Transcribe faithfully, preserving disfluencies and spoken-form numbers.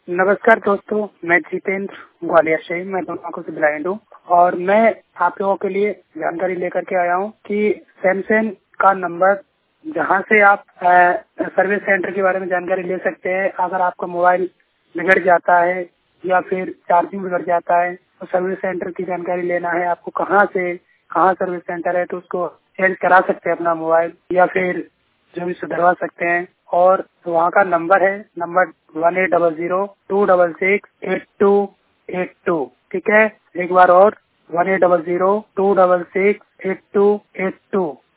नमस्कार दोस्तों, मैं जितेंद्र ग्वालियर से मैं दोनों आंखों से ब्लाइंड हूँ और मैं आप लोगों के लिए जानकारी लेकर के आया हूँ कि सैमसंग का नंबर जहाँ से आप सर्विस सेंटर के बारे में जानकारी ले सकते हैं। अगर आपका मोबाइल बिगड़ जाता है या फिर चार्जिंग बिगड़ जाता है तो सर्विस सेंटर की जानकारी लेना है। आपको कहाँ से कहाँ सर्विस सेंटर है तो उसको चेंज करा सकते हैं अपना मोबाइल या फिर जो भी सुधरवा सकते हैं। और वहाँ का नंबर है number one eight double zero two double six eight two eight two. ठीक है, एक बार और one eight double zero two double six eight two eight to.